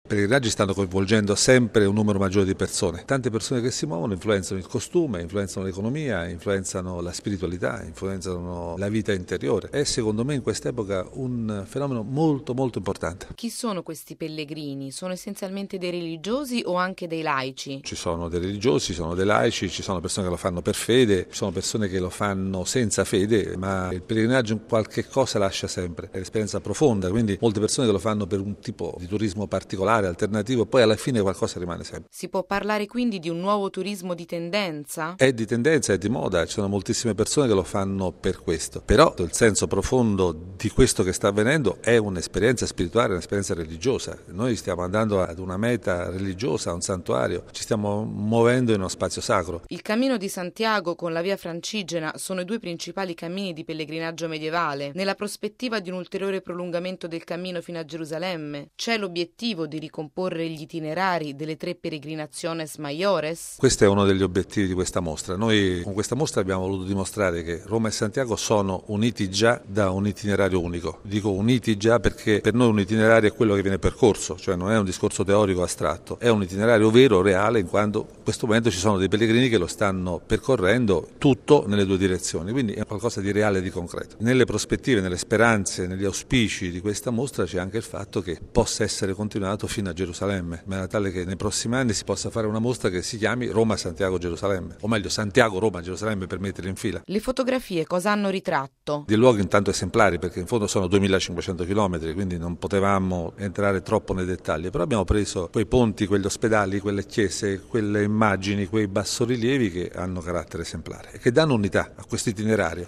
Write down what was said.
pellegrinaggi stanno coinvolgendo sempre un numero maggiore di persone. Tante persone che si muovono influenzano il costume, influenzano l'economia, influenzano la spiritualità, influenzano la vita interiore. È secondo me in quest'epoca un fenomeno molto molto importante. Chi sono questi pellegrini? Sono essenzialmente dei religiosi o anche dei laici? Ci sono dei religiosi, ci sono dei laici, ci sono persone che lo fanno per fede, ci sono persone che lo fanno senza fede, ma il pellegrinaggio qualche cosa lascia sempre, è un'esperienza profonda, quindi molte persone che lo fanno per un tipo di turismo particolare, alternativo, poi alla fine qualcosa rimane sempre. Si può parlare quindi di un nuovo turismo di tendenza? È di tendenza, è di moda, ci sono moltissime persone che lo fanno per questo, però il senso profondo di questo che sta avvenendo è un'esperienza spirituale, un'esperienza religiosa. Noi stiamo andando ad una meta religiosa, a un santuario, ci stiamo muovendo in uno spazio sacro. Il Cammino di Santiago con la Via Francigena sono i due principali cammini di pellegrinaggio medievale. Nella prospettiva di un ulteriore prolungamento del cammino fino a Gerusalemme, c'è l'obiettivo di ricomporre gli itinerari delle 3 peregrinaciones mayores? Questo è uno degli obiettivi di questa mostra. Noi con questa mostra abbiamo voluto dimostrare che Roma e Santiago sono uniti già da un itinerario unico. Dico uniti già perché per noi un itinerario è quello che viene percorso, cioè non è un discorso teorico astratto, è un itinerario vero, reale, in quanto in questo momento ci sono dei pellegrini che lo stanno percorrendo tutto nelle 2 direzioni, quindi è qualcosa di reale e di concreto. Nelle prospettive, nelle speranze, negli auspici di questa mostra c'è anche il fatto che possa essere continuato fino a Gerusalemme, in maniera tale che nei prossimi anni si possa fare una mostra che si chiami Roma, Santiago, Gerusalemme, o meglio Santiago, Roma, Gerusalemme per metterli in fila. Le fotografie cosa hanno ritratto? Dei luoghi intanto esemplari, perché in fondo sono 2500 km, quindi non potevamo entrare troppo nei dettagli, però abbiamo preso quei ponti, quegli ospedali, quelle chiese, quelle immagini, quei bassorilievi che hanno carattere esemplare e che danno unità a questo itinerario.